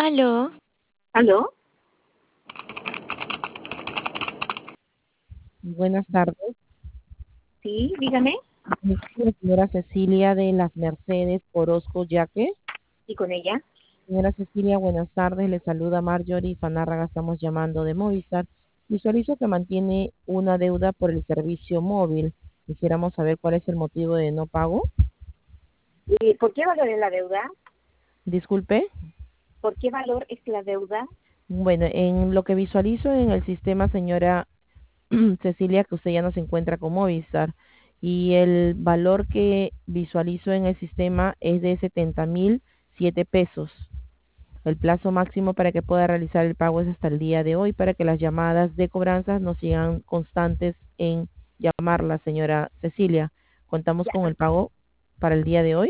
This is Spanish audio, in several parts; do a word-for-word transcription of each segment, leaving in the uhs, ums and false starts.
Aló, ¿Aló? Buenas tardes. Sí, dígame. Soy la señora Cecilia de las Mercedes Orozco Yaque. ¿Y con ella? Señora Cecilia, buenas tardes. Le saluda Marjorie Fanárraga. Estamos llamando de Movistar. Visualizo que mantiene una deuda por el servicio móvil. Quisiéramos saber cuál es el motivo de no pago. ¿Y por qué valor es la deuda? Disculpe. ¿Por qué valor es la deuda? Bueno, en lo que visualizo en el sistema, señora Cecilia, que usted ya no se encuentra con Movistar, y el valor que visualizo en el sistema es de setenta mil siete pesos. El plazo máximo para que pueda realizar el pago es hasta el día de hoy, para que las llamadas de cobranzas no sigan constantes en llamarla, señora Cecilia. ¿Contamos Ya. con el pago para el día de hoy?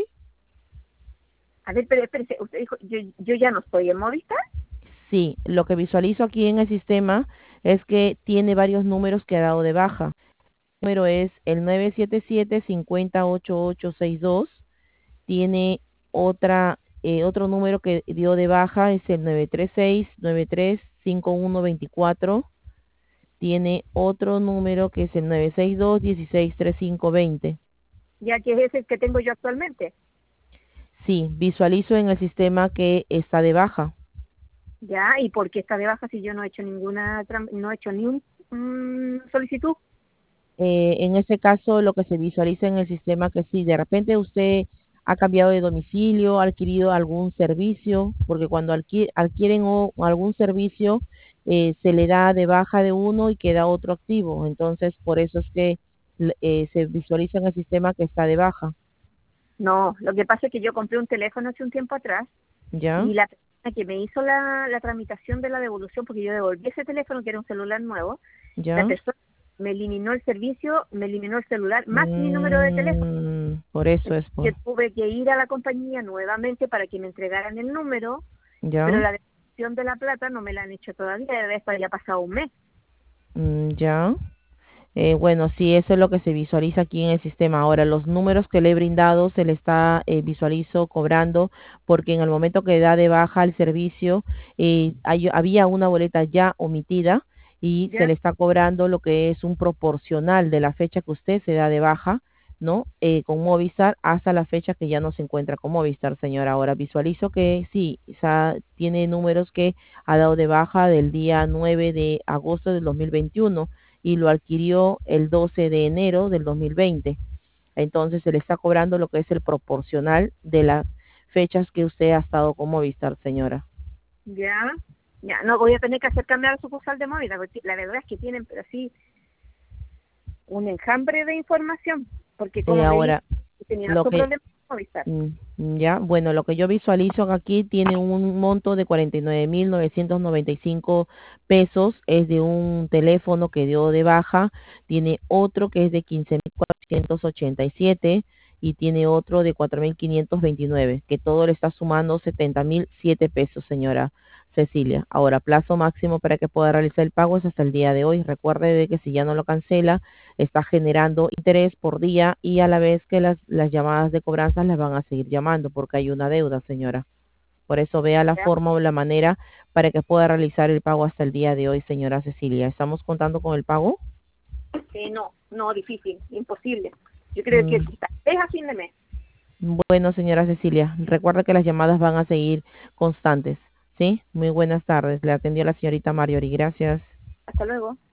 A ver, pero espérese, usted dijo, yo, yo ya no estoy en Movistar. Sí, lo que visualizo aquí en el sistema es que tiene varios números que ha dado de baja. El número es el nueve siete siete, cinco cero ocho ocho seis dos. Tiene otra eh, otro número que dio de baja, es el nueve tres seis, nueve tres cinco uno dos cuatro. Tiene otro número que es el nueve seis dos, uno seis tres cinco dos cero. Ya que es el que tengo yo actualmente. Sí, visualizo en el sistema que está de baja. Ya, ¿y por qué está de baja si yo no he hecho ninguna, tram- no he hecho ni un mm, solicitud? Eh, en ese caso, lo que se visualiza en el sistema que si de repente usted ha cambiado de domicilio, ha adquirido algún servicio, porque cuando adqui- adquieren o- algún servicio, eh, se le da de baja de uno y queda otro activo. Entonces, por eso es que l- eh, se visualiza en el sistema que está de baja. No, lo que pasa es que yo compré un teléfono hace un tiempo atrás ¿Ya? y la persona que me hizo la, la tramitación de la devolución, porque yo devolví ese teléfono que era un celular nuevo, la ¿Ya? persona me eliminó el servicio, me eliminó el celular, más mi número de teléfono. Mm, por eso es Yo por. tuve que ir a la compañía nuevamente para que me entregaran el número, ¿Ya? pero la devolución de la plata no me la han hecho todavía, debe estar ya pasado un mes. Mm, ¿ya? Eh, bueno, sí, eso es lo que se visualiza aquí en el sistema. Ahora, los números que le he brindado se le está, eh, visualizo, cobrando, porque en el momento que da de baja el servicio, eh, hay- había una boleta ya omitida y se ¿Ya? le está cobrando lo que es un proporcional de la fecha que usted se da de baja, ¿no? Eh, con Movistar hasta la fecha que ya no se encuentra con Movistar, señora. Ahora, visualizo que sí, esa tiene números que ha dado de baja del día nueve de agosto del dos mil veintiuno y lo adquirió el doce de enero del dos mil veinte. Entonces se le está cobrando lo que es el proporcional de las fechas que usted ha estado con Movistar, señora. ¿Ya? Ya, no voy a tener que hacer cambiar la sucursal de móvil, porque la verdad es que tienen, pero sí, un enjambre de información, porque Eh, como me dije, ahora, tenía lo otro que, problema con Movistar. mm, ya, bueno, lo que yo visualizo aquí tiene un monto de cuarenta y nueve mil novecientos noventa y cinco pesos, es de un teléfono que dio de baja, tiene otro que es de quince mil cuatrocientos ochenta y siete y tiene otro de cuatro mil quinientos veintinueve, que todo le está sumando setenta mil siete pesos, señora Cecilia. Ahora, plazo máximo para que pueda realizar el pago es hasta el día de hoy. Recuerde de que si ya no lo cancela, está generando interés por día y a la vez que las, las llamadas de cobranza las van a seguir llamando porque hay una deuda, señora. Por eso vea la ¿Ya? forma o la manera para que pueda realizar el pago hasta el día de hoy, señora Cecilia. ¿Estamos contando con el pago? Eh, no, no, difícil, imposible. Yo creo que Mm, tal vez a fin de mes. Bueno, señora Cecilia, recuerda que las llamadas van a seguir constantes, ¿sí? Muy buenas tardes. Le atendió la señorita Marjorie. Gracias. Hasta luego.